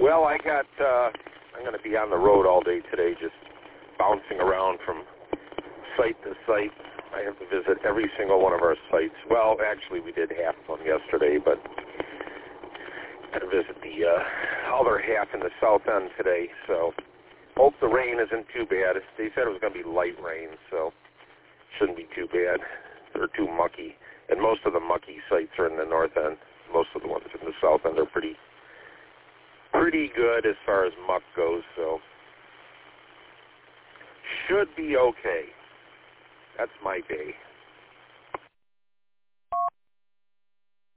Well, I'm going to be on the road all day today, just bouncing around from site to site. I have to visit every single one of our sites. Well, actually, we did half of them yesterday, but got to visit the other half in the south end today. So hope the rain isn't too bad. They said it was going to be light rain, so shouldn't be too bad or too mucky. And most of the mucky sites are in the north end. Most of the ones in the south end are pretty good as far as muck goes, so should be okay. That's my day.